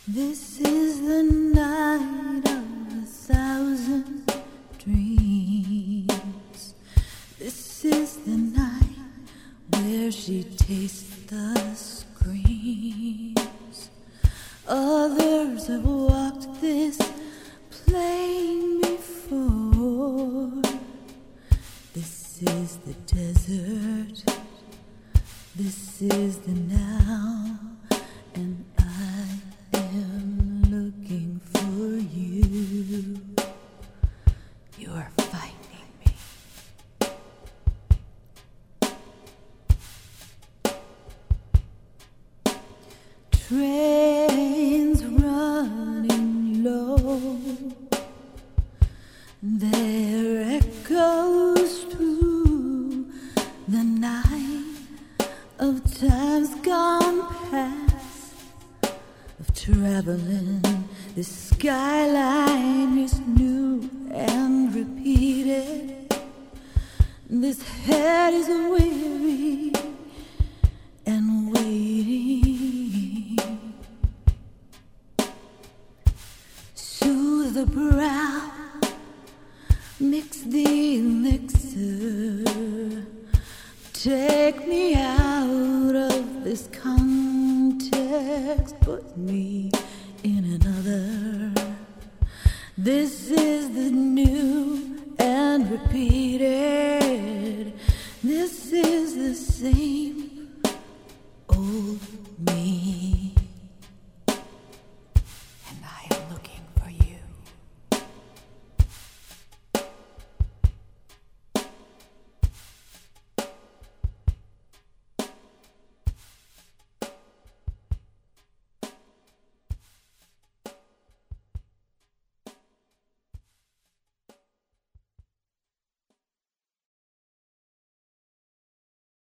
This is the night of 1,000 dreams. This is the night where she tastes the screams. Others have walked this plain before. This is the desert. This is the now, and I am looking for you. You are finding me. Trains running low, their echoes through the night of times gone past, of traveling. The skyline is new and repeated. This head is weary and waiting. Soothe the brow, mix the elixir. Take me out of this context, put me in another. This is the new and repeated.